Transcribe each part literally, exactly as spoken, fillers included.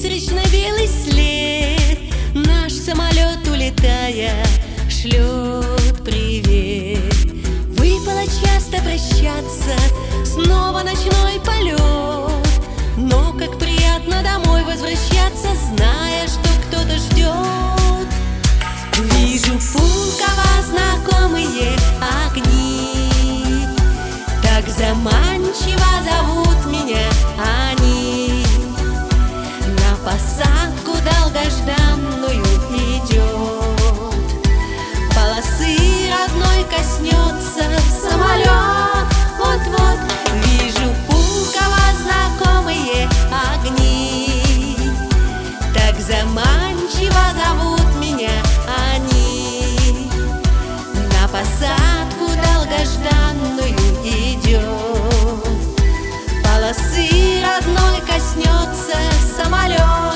призрачно-белый след. Наш самолет, улетая, шлет привет. Выпало часто прощаться, снова ночной полет. Но как приятно домой возвращаться, зная, что кто-то ждет. Вижу пулково знакомые огни, так заманчиво зовут меня они. На посадку долгожданную идет, полосы родной коснется самолет. Вот-вот вижу пулково знакомые огни, так заманчиво зовут меня они. На посадку долгожданную идет, полосы родной коснется самолет.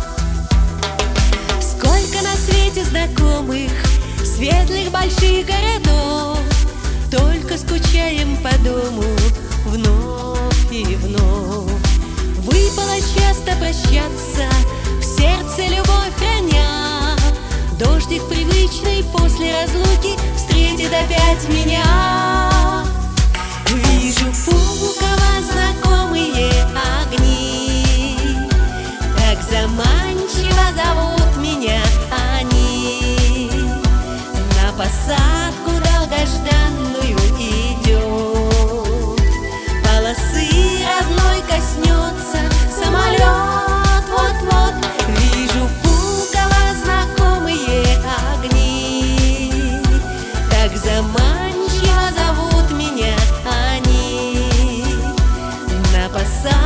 Сколько на свете знакомых, светлых больших городов, только скучаем по дому вновь и вновь. Выпало часто прощаться, в сердце любовь храня. Дождик привычный после разлуки встретит опять меня. Вижу пулково знакомые огни, так заманчиво зовут меня они. На посадку долгожданную идет, полосы родной коснется самолет. Вот-вот вижу пулково знакомые огни, так заманчиво зовут меня они. На посадку